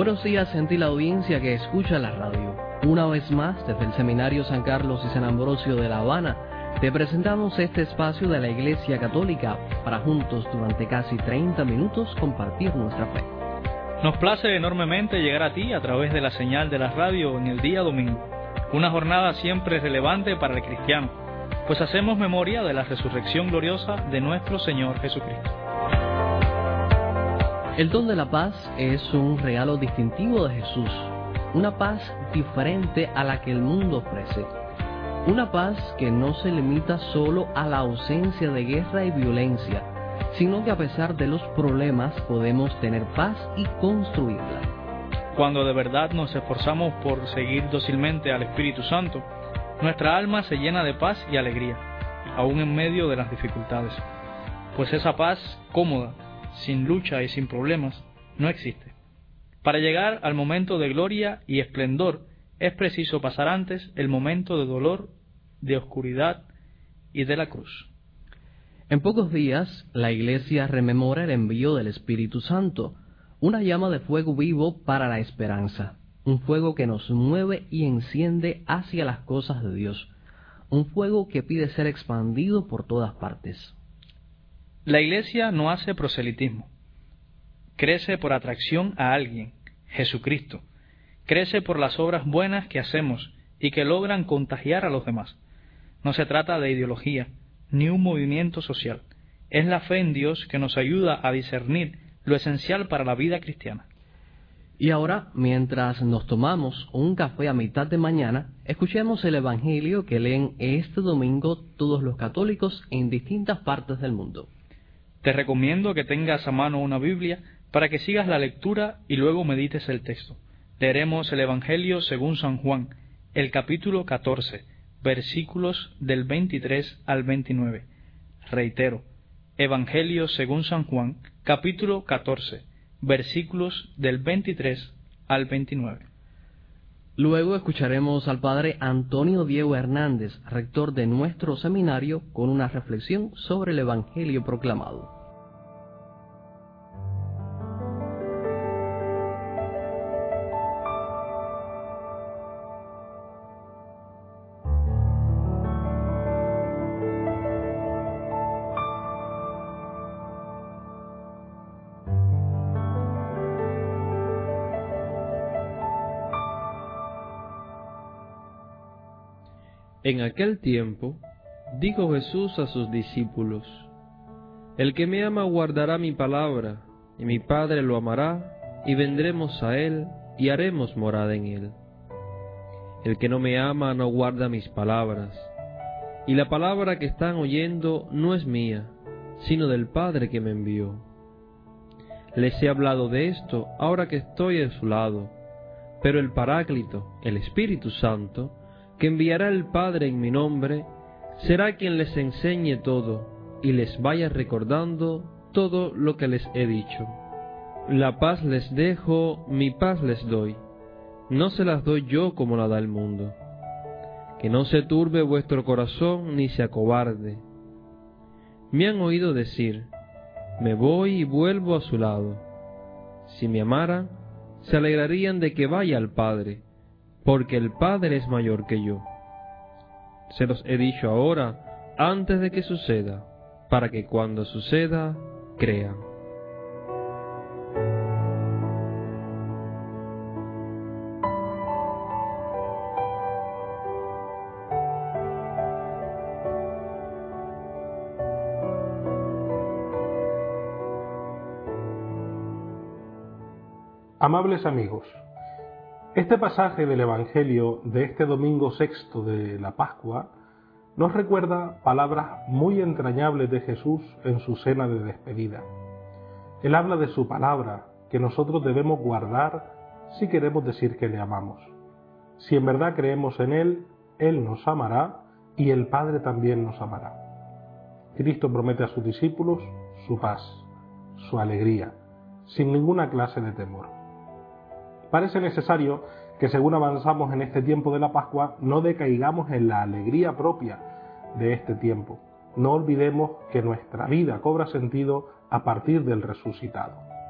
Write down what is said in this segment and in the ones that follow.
Buenos días, gentil audiencia que escucha la radio. Una vez más, desde el Seminario San Carlos y San Ambrosio de La Habana, te presentamos este espacio de la Iglesia Católica para juntos durante casi 30 minutos compartir nuestra fe. Nos place enormemente llegar a ti a través de la señal de la radio en el día domingo. Una jornada siempre relevante para el cristiano, pues hacemos memoria de la resurrección gloriosa de nuestro Señor Jesucristo. El don de la paz es un regalo distintivo de Jesús, una paz diferente a la que el mundo ofrece. Una paz que no se limita solo a la ausencia de guerra y violencia, sino que a pesar de los problemas podemos tener paz y construirla. Cuando de verdad nos esforzamos por seguir dócilmente al Espíritu Santo, nuestra alma se llena de paz y alegría, aún en medio de las dificultades. Pues esa paz cómoda, sin lucha y sin problemas, no existe. Para llegar al momento de gloria y esplendor, es preciso pasar antes el momento de dolor, de oscuridad y de la cruz. En pocos días, la Iglesia rememora el envío del Espíritu Santo, una llama de fuego vivo para la esperanza, un fuego que nos mueve y enciende hacia las cosas de Dios, un fuego que pide ser expandido por todas partes. La Iglesia no hace proselitismo, crece por atracción a alguien, Jesucristo, crece por las obras buenas que hacemos y que logran contagiar a los demás. No se trata de ideología, ni un movimiento social. Es la fe en Dios que nos ayuda a discernir lo esencial para la vida cristiana. Y ahora, mientras nos tomamos un café a mitad de mañana, escuchemos el Evangelio que leen este domingo todos los católicos en distintas partes del mundo. Te recomiendo que tengas a mano una Biblia para que sigas la lectura y luego medites el texto. Leeremos el Evangelio según San Juan, el capítulo 14, versículos del 23 al 29. Reitero, Evangelio según San Juan, capítulo 14, versículos del 23 al 29. Luego escucharemos al Padre Antonio Diego Hernández, rector de nuestro seminario, con una reflexión sobre el Evangelio proclamado. En aquel tiempo, dijo Jesús a sus discípulos: El que me ama guardará mi palabra, y mi Padre lo amará, y vendremos a él, y haremos morada en él. El que no me ama no guarda mis palabras, y la palabra que están oyendo no es mía, sino del Padre que me envió. Les he hablado de esto ahora que estoy a su lado, pero el Paráclito, el Espíritu Santo, que enviará el Padre en mi nombre, será quien les enseñe todo y les vaya recordando todo lo que les he dicho. La paz les dejo, mi paz les doy. No se las doy yo como la da el mundo. Que no se turbe vuestro corazón ni se acobarde. Me han oído decir: me voy y vuelvo a su lado. Si me amaran, se alegrarían de que vaya al Padre, porque el Padre es mayor que yo. Se los he dicho ahora, antes de que suceda, para que cuando suceda, crean. Amables amigos, este pasaje del Evangelio de este domingo sexto de la Pascua nos recuerda palabras muy entrañables de Jesús en su cena de despedida. Él habla de su palabra, que nosotros debemos guardar si queremos decir que le amamos. Si en verdad creemos en Él, Él nos amará y el Padre también nos amará. Cristo promete a sus discípulos su paz, su alegría, sin ninguna clase de temor. Parece necesario que según avanzamos en este tiempo de la Pascua no decaigamos en la alegría propia de este tiempo. No olvidemos que nuestra vida cobra sentido a partir del resucitado.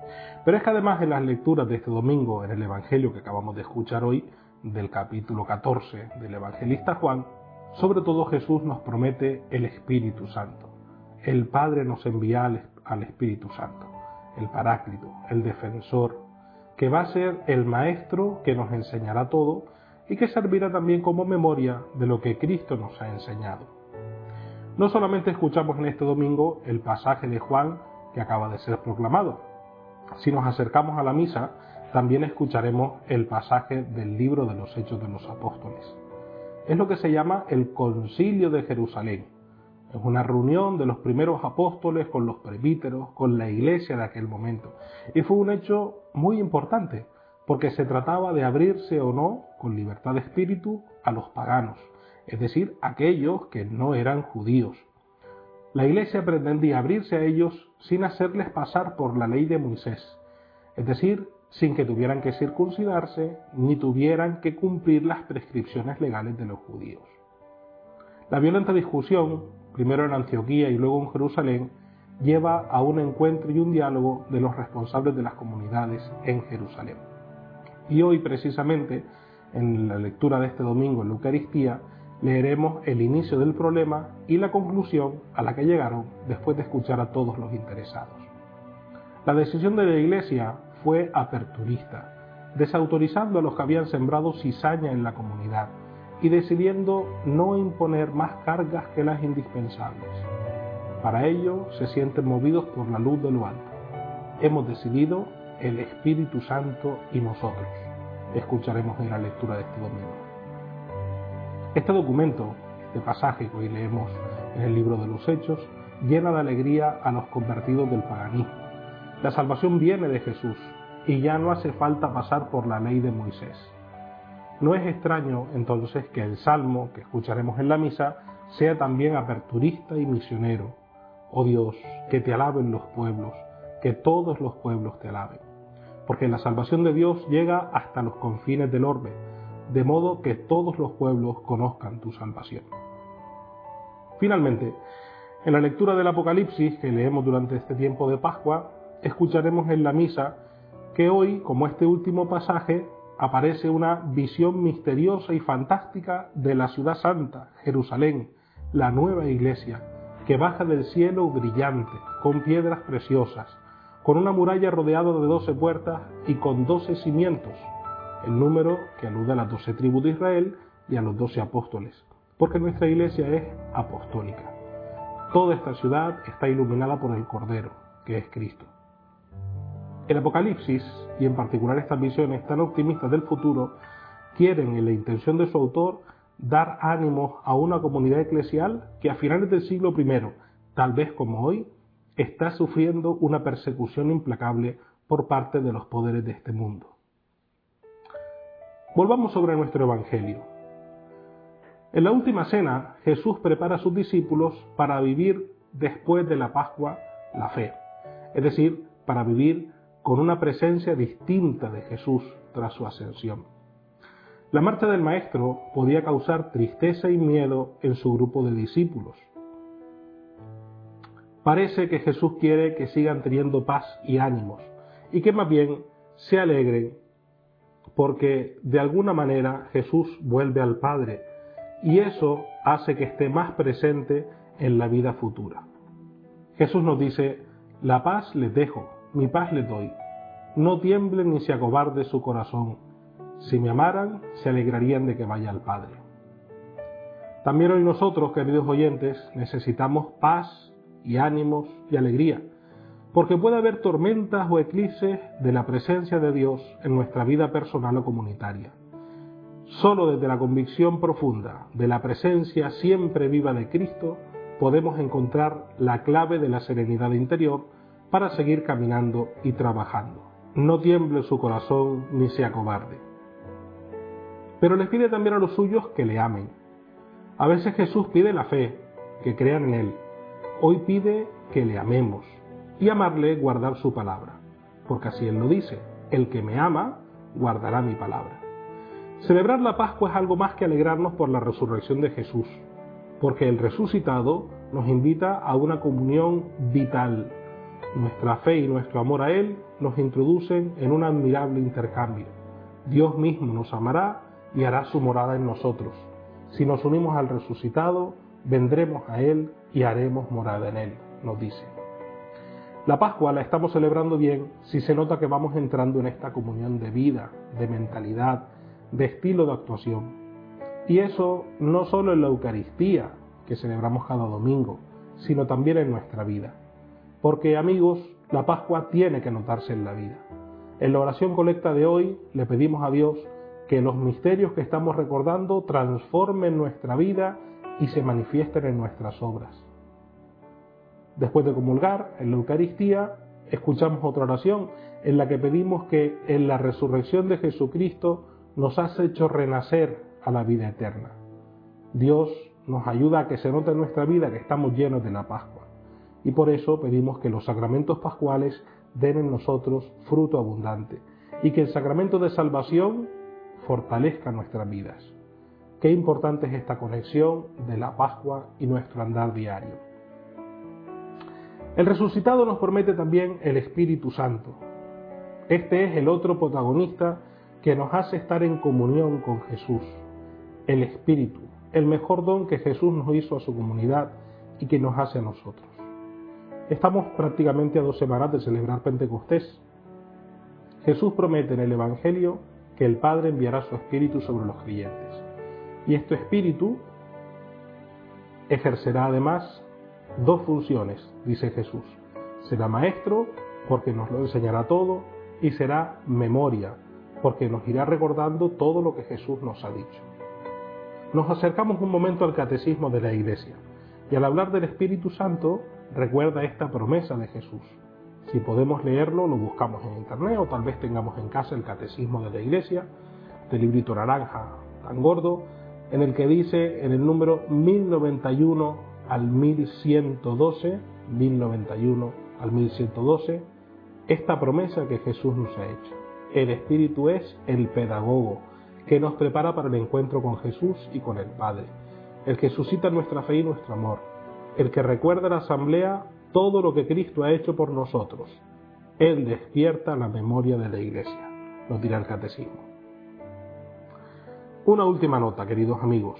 Pero es que además en las lecturas de este domingo, en el Evangelio que acabamos de escuchar hoy, del capítulo 14 del evangelista Juan, sobre todo Jesús nos promete el Espíritu Santo. El Padre nos envía al Espíritu Santo, el Paráclito, el Defensor, que va a ser el Maestro que nos enseñará todo y que servirá también como memoria de lo que Cristo nos ha enseñado. No solamente escuchamos en este domingo el pasaje de Juan que acaba de ser proclamado. Si nos acercamos a la misa, también escucharemos el pasaje del libro de los Hechos de los Apóstoles. Es lo que se llama el Concilio de Jerusalén. Es una reunión de los primeros apóstoles con los presbíteros, con la iglesia de aquel momento. Y fue un hecho muy importante, porque se trataba de abrirse o no, con libertad de espíritu, a los paganos, es decir, aquellos que no eran judíos. La iglesia pretendía abrirse a ellos sin hacerles pasar por la ley de Moisés, es decir, sin que tuvieran que circuncidarse ni tuvieran que cumplir las prescripciones legales de los judíos. La violenta discusión, primero en Antioquía y luego en Jerusalén, lleva a un encuentro y un diálogo de los responsables de las comunidades en Jerusalén. Y hoy, precisamente, en la lectura de este domingo en la Eucaristía, leeremos el inicio del problema y la conclusión a la que llegaron después de escuchar a todos los interesados. La decisión de la Iglesia fue aperturista, desautorizando a los que habían sembrado cizaña en la comunidad y decidiendo no imponer más cargas que las indispensables. Para ello se sienten movidos por la luz de lo alto. Hemos decidido el Espíritu Santo y nosotros. Escucharemos en la lectura de este domingo. Este documento, este pasaje que hoy leemos en el libro de los Hechos, llena de alegría a los convertidos del paganismo. La salvación viene de Jesús y ya no hace falta pasar por la ley de Moisés. No es extraño entonces que el salmo que escucharemos en la misa sea también aperturista y misionero. Oh Dios, que te alaben los pueblos, que todos los pueblos te alaben. Porque la salvación de Dios llega hasta los confines del orbe, de modo que todos los pueblos conozcan tu salvación. Finalmente, en la lectura del Apocalipsis que leemos durante este tiempo de Pascua, escucharemos en la misa que hoy, como este último pasaje, aparece una visión misteriosa y fantástica de la ciudad santa, Jerusalén, la nueva iglesia, que baja del cielo brillante, con piedras preciosas, con una muralla rodeada de 12 puertas y con 12 cimientos, el número que alude a las 12 tribus de Israel y a los 12 apóstoles, porque nuestra iglesia es apostólica. Toda esta ciudad está iluminada por el Cordero, que es Cristo. El Apocalipsis, y en particular estas visiones tan optimistas del futuro, quieren, en la intención de su autor, dar ánimos a una comunidad eclesial que a finales del siglo I, tal vez como hoy, está sufriendo una persecución implacable por parte de los poderes de este mundo. Volvamos sobre nuestro Evangelio. En la última cena, Jesús prepara a sus discípulos para vivir después de la Pascua la fe, es decir, para vivir con una presencia distinta de Jesús tras su ascensión. La marcha del Maestro podía causar tristeza y miedo en su grupo de discípulos. Parece que Jesús quiere que sigan teniendo paz y ánimos, y que más bien se alegren, porque de alguna manera Jesús vuelve al Padre, y eso hace que esté más presente en la vida futura. Jesús nos dice: la paz les dejo, mi paz les doy. No tiemble ni se acobarde su corazón. Si me amaran, se alegrarían de que vaya al Padre. También hoy nosotros, queridos oyentes, necesitamos paz y ánimos y alegría, porque puede haber tormentas o eclipses de la presencia de Dios en nuestra vida personal o comunitaria. Solo desde la convicción profunda de la presencia siempre viva de Cristo podemos encontrar la clave de la serenidad interior para seguir caminando y trabajando. No tiemble su corazón ni se acobarde. Pero les pide también a los suyos que le amen. A veces Jesús pide la fe, que crean en Él. Hoy pide que le amemos, y amarle guardar su palabra, porque así Él lo dice: el que me ama, guardará mi palabra. Celebrar la Pascua es algo más que alegrarnos por la resurrección de Jesús, porque el resucitado nos invita a una comunión vital, Nuestra fe y nuestro amor a Él nos introducen en un admirable intercambio. Dios mismo nos amará y hará su morada en nosotros. Si nos unimos al resucitado, vendremos a Él y haremos morada en Él, nos dice. La Pascua la estamos celebrando bien si se nota que vamos entrando en esta comunión de vida, de mentalidad, de estilo de actuación. Y eso no solo en la Eucaristía, que celebramos cada domingo, sino también en nuestra vida. Porque, amigos, la Pascua tiene que notarse en la vida. En la oración colecta de hoy le pedimos a Dios que los misterios que estamos recordando transformen nuestra vida y se manifiesten en nuestras obras. Después de comulgar en la Eucaristía, escuchamos otra oración en la que pedimos que en la resurrección de Jesucristo nos has hecho renacer a la vida eterna. Dios nos ayuda a que se note en nuestra vida que estamos llenos de la Pascua. Y por eso pedimos que los sacramentos pascuales den en nosotros fruto abundante y que el sacramento de salvación fortalezca nuestras vidas. Qué importante es esta conexión de la Pascua y nuestro andar diario. El resucitado nos promete también el Espíritu Santo. Este es el otro protagonista que nos hace estar en comunión con Jesús. El Espíritu, el mejor don que Jesús nos hizo a su comunidad y que nos hace a nosotros. Estamos prácticamente a 2 semanas de celebrar Pentecostés. Jesús promete en el Evangelio que el Padre enviará su Espíritu sobre los creyentes. Y este Espíritu ejercerá además 2 funciones, dice Jesús. Será maestro, porque nos lo enseñará todo, y será memoria, porque nos irá recordando todo lo que Jesús nos ha dicho. Nos acercamos un momento al catecismo de la Iglesia, y al hablar del Espíritu Santo, recuerda esta promesa de Jesús. Si podemos leerlo, lo buscamos en internet, o tal vez tengamos en casa el catecismo de la Iglesia, este librito naranja tan gordo, en el que dice en el número 1091 al 1112, 1091 al 1112, esta promesa que Jesús nos ha hecho. El Espíritu es el pedagogo que nos prepara para el encuentro con Jesús y con el Padre, el que suscita nuestra fe y nuestro amor, el que recuerda a la asamblea todo lo que Cristo ha hecho por nosotros. Él despierta la memoria de la Iglesia, nos dirá el catecismo. Una última nota, queridos amigos.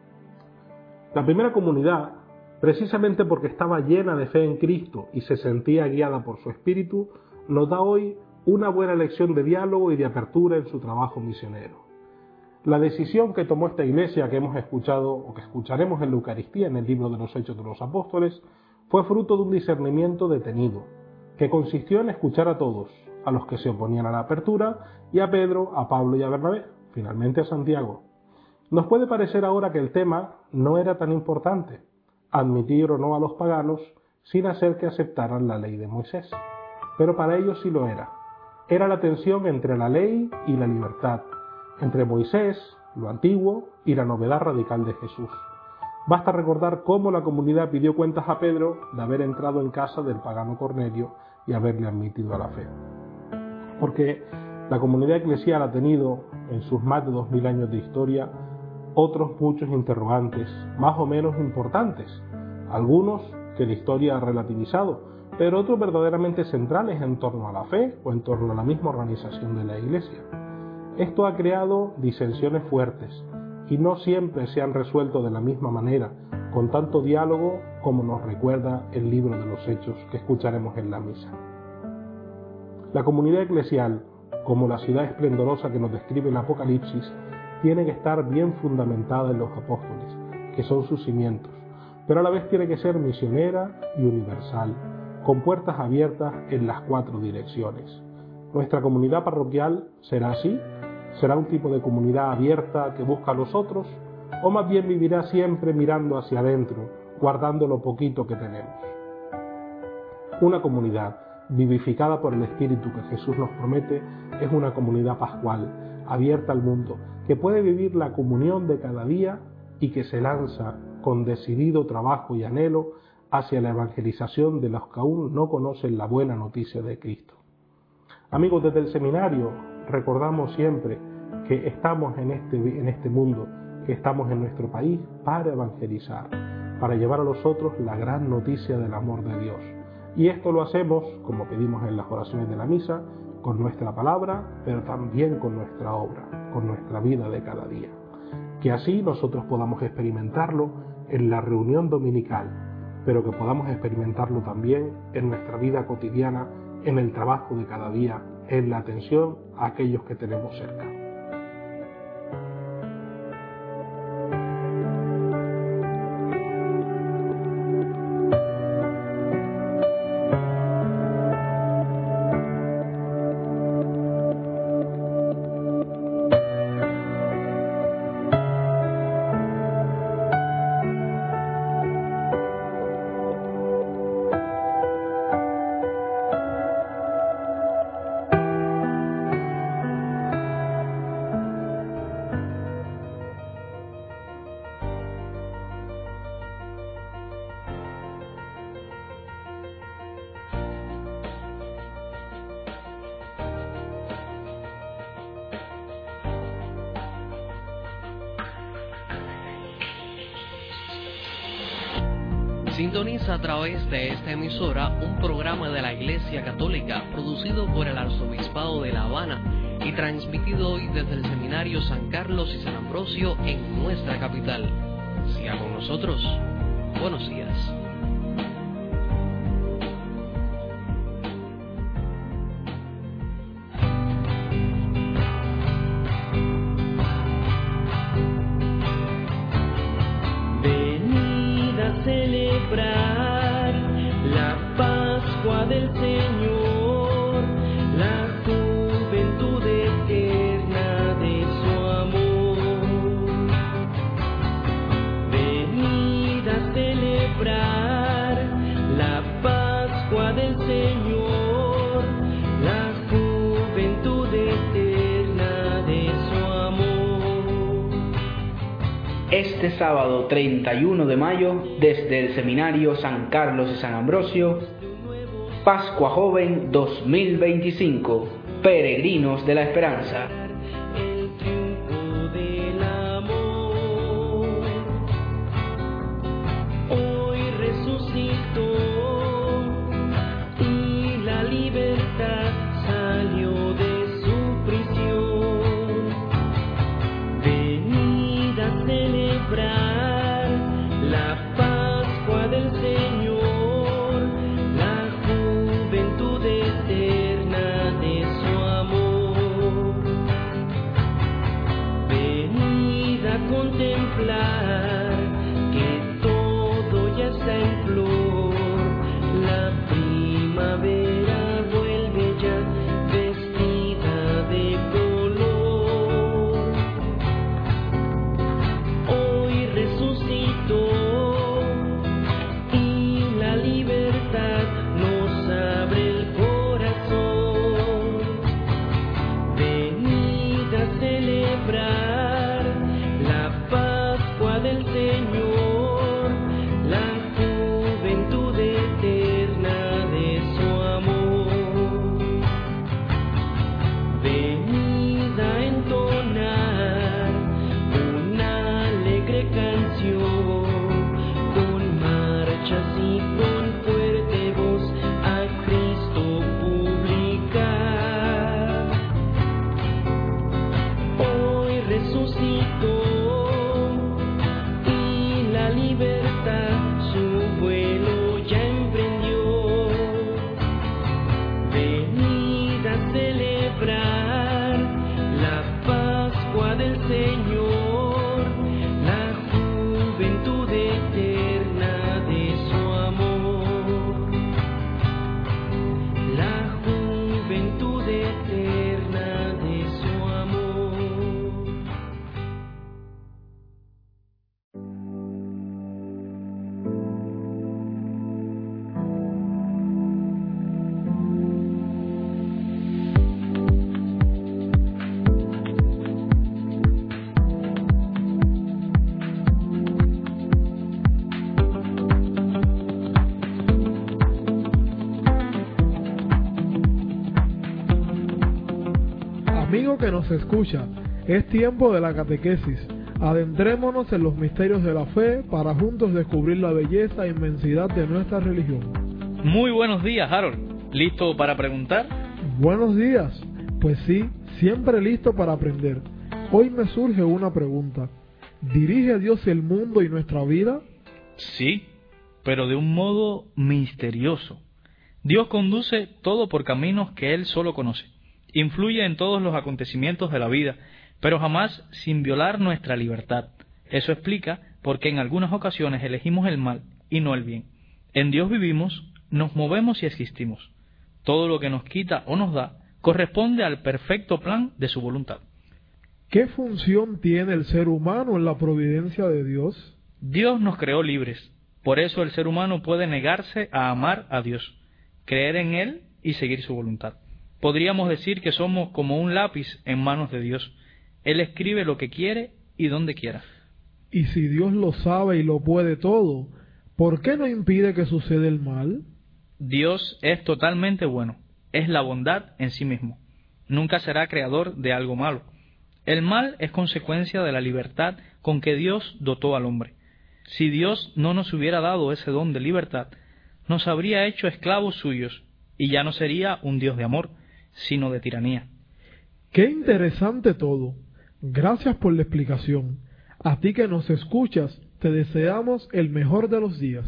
La primera comunidad, precisamente porque estaba llena de fe en Cristo y se sentía guiada por su Espíritu, nos da hoy una buena lección de diálogo y de apertura en su trabajo misionero. La decisión que tomó esta Iglesia que hemos escuchado o que escucharemos en la Eucaristía en el libro de los Hechos de los Apóstoles fue fruto de un discernimiento detenido, que consistió en escuchar a todos, a los que se oponían a la apertura, y a Pedro, a Pablo y a Bernabé, finalmente a Santiago. Nos puede parecer ahora que el tema no era tan importante, admitir o no a los paganos sin hacer que aceptaran la ley de Moisés. Pero para ellos sí lo era. Era la tensión entre la ley y la libertad, entre Moisés, lo antiguo, y la novedad radical de Jesús. Basta recordar cómo la comunidad pidió cuentas a Pedro de haber entrado en casa del pagano Cornelio y haberle admitido a la fe. Porque la comunidad eclesial ha tenido, en sus más de 2000 años de historia, otros muchos interrogantes, más o menos importantes, algunos que la historia ha relativizado, pero otros verdaderamente centrales en torno a la fe o en torno a la misma organización de la Iglesia. Esto ha creado disensiones fuertes y no siempre se han resuelto de la misma manera, con tanto diálogo como nos recuerda el libro de los Hechos que escucharemos en la misa. La comunidad eclesial, como la ciudad esplendorosa que nos describe el Apocalipsis, tiene que estar bien fundamentada en los apóstoles, que son sus cimientos, pero a la vez tiene que ser misionera y universal, con puertas abiertas en las 4 direcciones. Nuestra comunidad parroquial será así, será un tipo de comunidad abierta que busca a los otros, o más bien vivirá siempre mirando hacia adentro, guardando lo poquito que tenemos. Una comunidad vivificada por el Espíritu que Jesús nos promete es una comunidad pascual, abierta al mundo, que puede vivir la comunión de cada día y que se lanza con decidido trabajo y anhelo hacia la evangelización de los que aún no conocen la buena noticia de Cristo. Amigos, desde el seminario recordamos siempre que estamos en este mundo, que estamos en nuestro país para evangelizar, para llevar a los otros la gran noticia del amor de Dios. Y esto lo hacemos, como pedimos en las oraciones de la misa, con nuestra palabra, pero también con nuestra obra, con nuestra vida de cada día. Que así nosotros podamos experimentarlo en la reunión dominical, pero que podamos experimentarlo también en nuestra vida cotidiana, en el trabajo de cada día, en la atención a aquellos que tenemos cerca. Sintoniza a través de esta emisora un programa de la Iglesia Católica producido por el Arzobispado de La Habana y transmitido hoy desde el Seminario San Carlos y San Ambrosio en nuestra capital. Siga con nosotros. Buenos días. Celebrar la Pascua del Señor, la juventud eterna de su amor. Venid a celebrar la Pascua del Señor, la juventud eterna de su amor. Este sábado 31 de mayo, desde el Seminario San Carlos y San Ambrosio, Pascua Joven 2025, Peregrinos de la Esperanza. El triunfo del amor, hoy resucitó y la libertad salió de su prisión. Venid a celebrar la Pascua del Señor, la juventud eterna de su amor. Venid a contemplar que todo ya está en flor, la primavera vuelve ya vestida de color. Hoy resucitó y la libertad nos abre el corazón. Venid a celebrar la Pascua del Señor, la juventud eterna de su amor. Venid a entonar una alegre canción, con marchas y con fuerte voz a Cristo publicar. Hoy resucitó y la libertad su vuelo ya emprendió. Venid a celebrar la Pascua del Señor, la juventud eterna de su amor, la juventud eterna de su amor. Amigo que nos escucha, es tiempo de la catequesis. Adentrémonos en los misterios de la fe para juntos descubrir la belleza e inmensidad de nuestra religión. Muy buenos días, Harold. ¿Listo para preguntar? Buenos días. Pues sí, siempre listo para aprender. Hoy me surge una pregunta. ¿Dirige Dios el mundo y nuestra vida? Sí, pero de un modo misterioso. Dios conduce todo por caminos que Él solo conoce. Influye en todos los acontecimientos de la vida, pero jamás sin violar nuestra libertad. Eso explica por qué en algunas ocasiones elegimos el mal y no el bien. En Dios vivimos, nos movemos y existimos. Todo lo que nos quita o nos da corresponde al perfecto plan de su voluntad. ¿Qué función tiene el ser humano en la providencia de Dios? Dios nos creó libres. Por eso el ser humano puede negarse a amar a Dios, creer en Él y seguir su voluntad. Podríamos decir que somos como un lápiz en manos de Dios. Él escribe lo que quiere y donde quiera. Y si Dios lo sabe y lo puede todo, ¿por qué no impide que suceda el mal? Dios es totalmente bueno. Es la bondad en sí mismo. Nunca será creador de algo malo. El mal es consecuencia de la libertad con que Dios dotó al hombre. Si Dios no nos hubiera dado ese don de libertad, nos habría hecho esclavos suyos, y ya no sería un Dios de amor, sino de tiranía. ¡Qué interesante todo! Gracias por la explicación. A ti que nos escuchas, te deseamos el mejor de los días.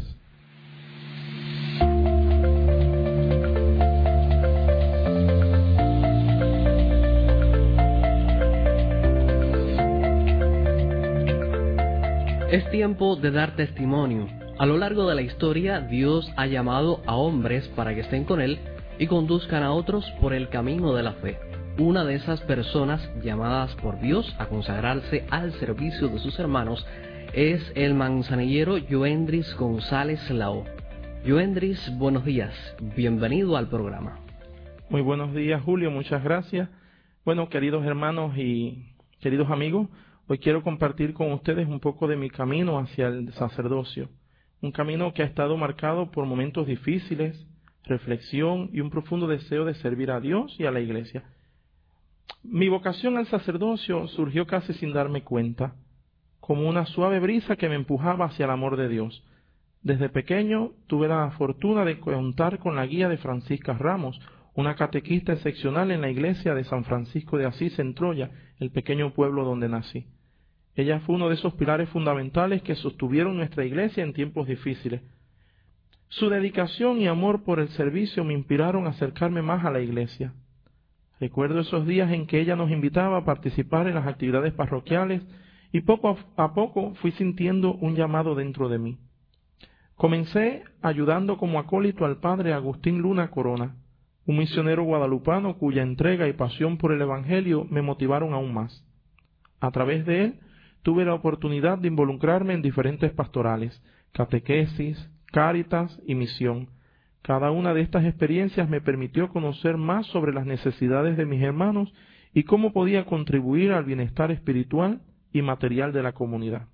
Es tiempo de dar testimonio. A lo largo de la historia, Dios ha llamado a hombres para que estén con Él y conduzcan a otros por el camino de la fe. Una de esas personas llamadas por Dios a consagrarse al servicio de sus hermanos es el manzanillero Yoendris González Lao. Yoendris, buenos días. Bienvenido al programa. Muy buenos días, Julio. Muchas gracias. Bueno, queridos hermanos y queridos amigos, hoy quiero compartir con ustedes un poco de mi camino hacia el sacerdocio. Un camino que ha estado marcado por momentos difíciles, reflexión y un profundo deseo de servir a Dios y a la Iglesia. Mi vocación al sacerdocio surgió casi sin darme cuenta, como una suave brisa que me empujaba hacia el amor de Dios. Desde pequeño tuve la fortuna de contar con la guía de Francisca Ramos, una catequista excepcional en la iglesia de San Francisco de Asís en Troya, el pequeño pueblo donde nací. Ella fue uno de esos pilares fundamentales que sostuvieron nuestra iglesia en tiempos difíciles. Su dedicación y amor por el servicio me inspiraron a acercarme más a la iglesia. Recuerdo esos días en que ella nos invitaba a participar en las actividades parroquiales y poco a poco fui sintiendo un llamado dentro de mí. Comencé ayudando como acólito al padre Agustín Luna Corona, un misionero guadalupano cuya entrega y pasión por el Evangelio me motivaron aún más. A través de él tuve la oportunidad de involucrarme en diferentes pastorales, catequesis, cáritas y misión. Cada una de estas experiencias me permitió conocer más sobre las necesidades de mis hermanos y cómo podía contribuir al bienestar espiritual y material de la comunidad.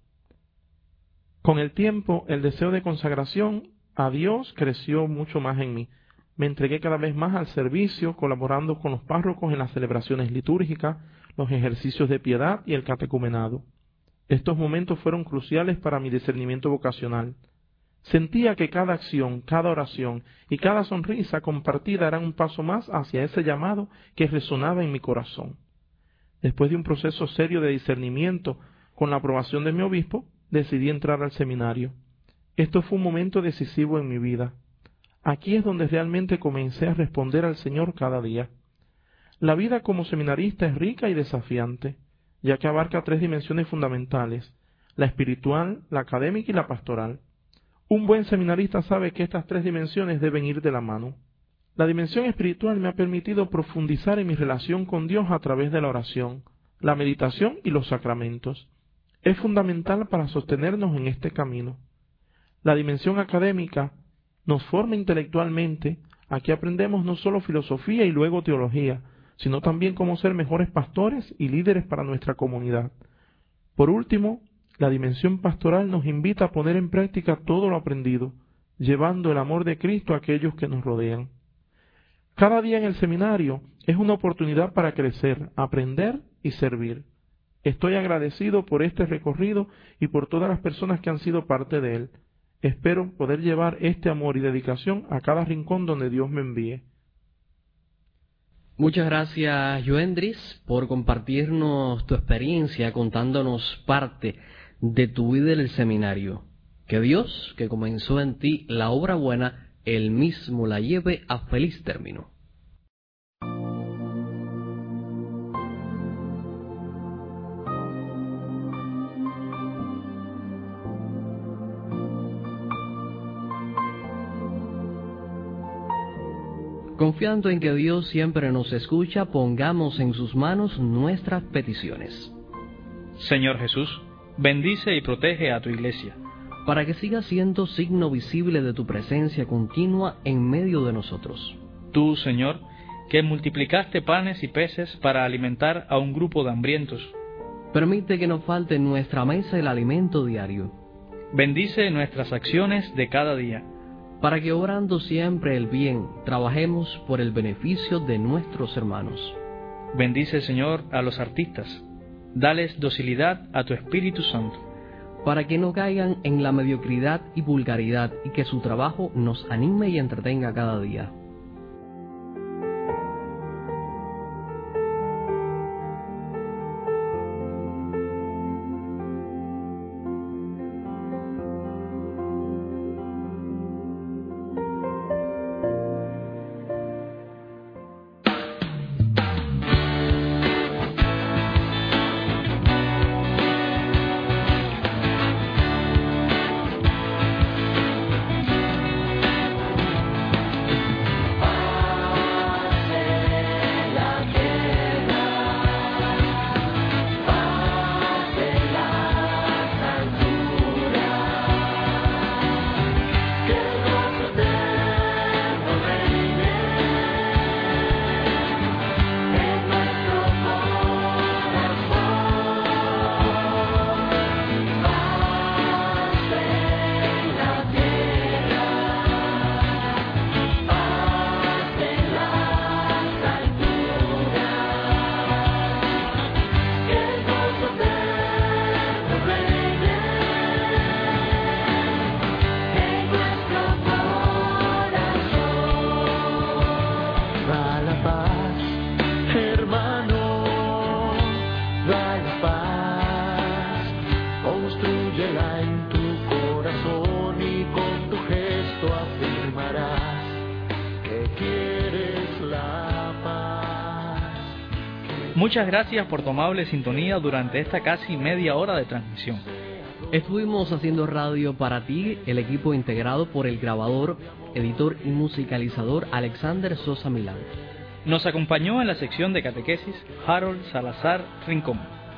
Con el tiempo, el deseo de consagración a Dios creció mucho más en mí. Me entregué cada vez más al servicio, colaborando con los párrocos en las celebraciones litúrgicas, los ejercicios de piedad y el catecumenado. Estos momentos fueron cruciales para mi discernimiento vocacional. Sentía que cada acción, cada oración y cada sonrisa compartida eran un paso más hacia ese llamado que resonaba en mi corazón. Después de un proceso serio de discernimiento, con la aprobación de mi obispo, decidí entrar al seminario. Esto fue un momento decisivo en mi vida. Aquí es donde realmente comencé a responder al Señor cada día. La vida como seminarista es rica y desafiante, ya que abarca 3 dimensiones fundamentales: la espiritual, la académica y la pastoral. Un buen seminarista sabe que estas 3 dimensiones deben ir de la mano. La dimensión espiritual me ha permitido profundizar en mi relación con Dios a través de la oración, la meditación y los sacramentos. Es fundamental para sostenernos en este camino. La dimensión académica nos forma intelectualmente. Aquí aprendemos no solo filosofía y luego teología, sino también cómo ser mejores pastores y líderes para nuestra comunidad. Por último, la dimensión pastoral nos invita a poner en práctica todo lo aprendido, llevando el amor de Cristo a aquellos que nos rodean. Cada día en el seminario es una oportunidad para crecer, aprender y servir. Estoy agradecido por este recorrido y por todas las personas que han sido parte de él. espero poder llevar este amor y dedicación a cada rincón donde Dios me envíe. Muchas gracias, Joendris, por compartirnos tu experiencia, contándonos parte de tu vida en el seminario. Que Dios, que comenzó en ti la obra buena, Él mismo la lleve a feliz término. Confiando en que Dios siempre nos escucha, pongamos en sus manos nuestras peticiones. Señor Jesús, bendice y protege a tu iglesia, para que siga siendo signo visible de tu presencia continua en medio de nosotros. Tú, Señor, que multiplicaste panes y peces para alimentar a un grupo de hambrientos, permite que nos falte en nuestra mesa el alimento diario. Bendice nuestras acciones de cada día, para que obrando siempre el bien, trabajemos por el beneficio de nuestros hermanos. Bendice, Señor, a los artistas, dales docilidad a tu Espíritu Santo, para que no caigan en la mediocridad y vulgaridad, y que su trabajo nos anime y entretenga cada día. Muchas gracias por tu amable sintonía durante esta casi media hora de transmisión. Estuvimos haciendo radio para ti, el equipo integrado por el grabador, editor y musicalizador Alexander Sosa Milán. Nos acompañó en la sección de catequesis Harold Salazar Rincón.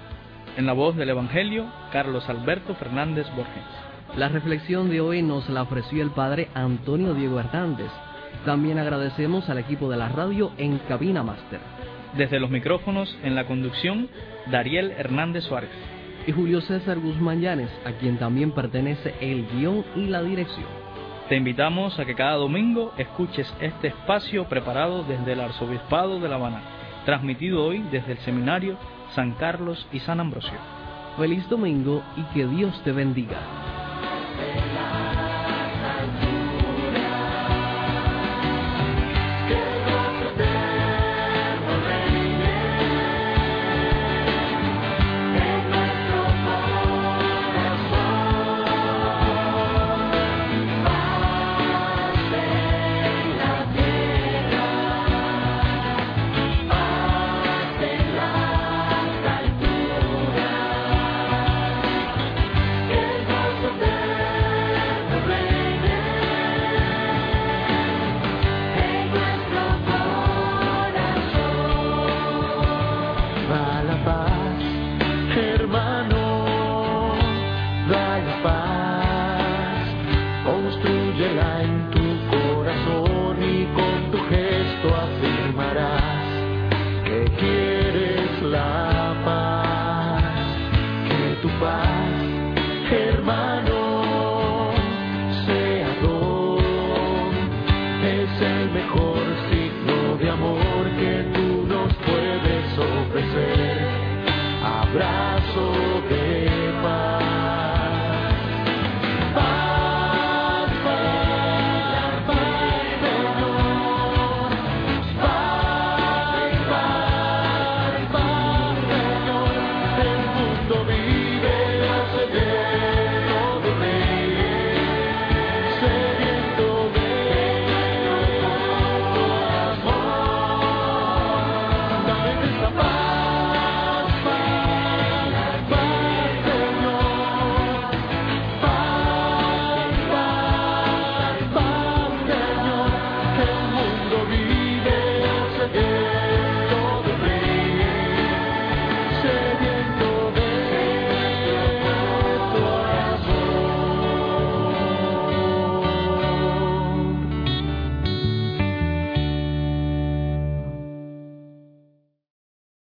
En la voz del Evangelio, Carlos Alberto Fernández Borges. La reflexión de hoy nos la ofreció el padre Antonio Diego Hernández. También agradecemos al equipo de la radio en Cabina Máster. Desde los micrófonos, en la conducción, Dariel Hernández Suárez. Y Julio César Guzmán Llanes, a quien también pertenece el guión y la dirección. Te invitamos a que cada domingo escuches este espacio preparado desde el Arzobispado de La Habana, transmitido hoy desde el Seminario San Carlos y San Ambrosio. Feliz domingo y que Dios te bendiga.